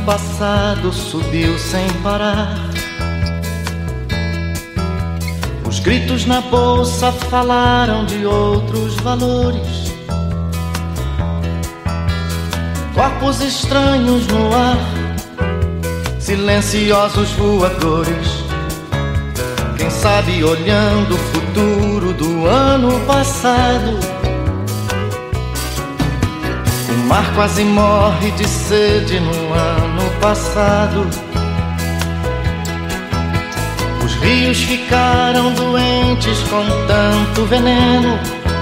passado subiu sem parar. Os gritos na bolsa falaram de outros valores. Corpos estranhos no ar, silenciosos voadores. Quem sabe olhando o futuro do ano passado. O mar quase morre de sede no ano passado. Os rios ficaram doentes com tanto veneno.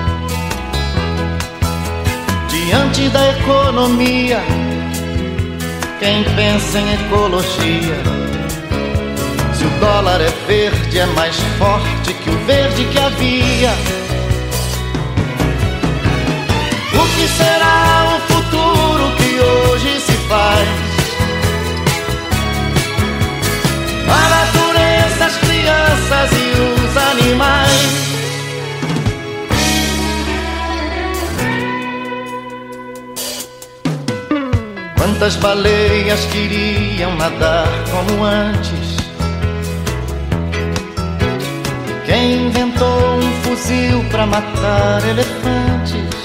Diante da economia, quem pensa em ecologia? Se o dólar é verde, é mais forte que o verde que havia. O que será o futuro que hoje se faz? A natureza, as crianças e os animais. Quantas baleias queriam nadar como antes? Quem inventou um fuzil pra matar elefantes?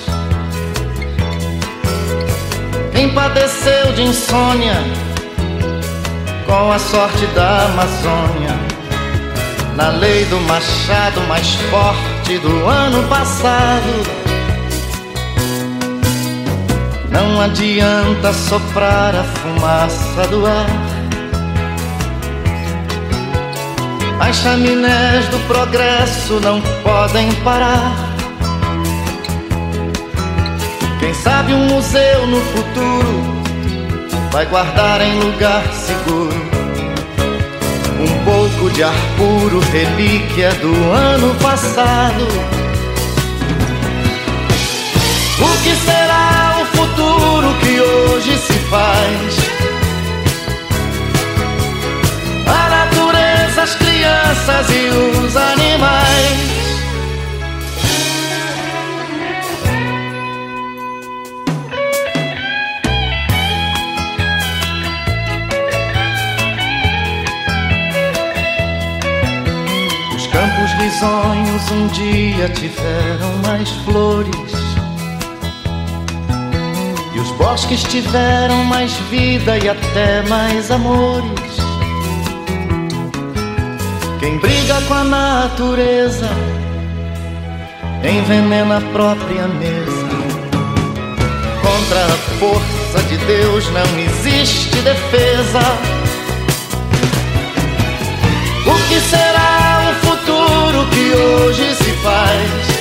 Quem padeceu de insônia com a sorte da Amazônia? Na lei do machado mais forte do ano passado. Não adianta soprar a fumaça do ar. As chaminés do progresso não podem parar. Quem sabe um museu no futuro vai guardar em lugar seguro um pouco de ar puro, relíquia do ano passado. O que será o futuro que hoje se faz? A natureza, as crianças e os animais. Os campos risonhos um dia tiveram mais flores. Os bosques tiveram mais vida e até mais amores. Quem briga com a natureza envenena a própria mesa. Contra a força de Deus não existe defesa. O que será o futuro que hoje se faz?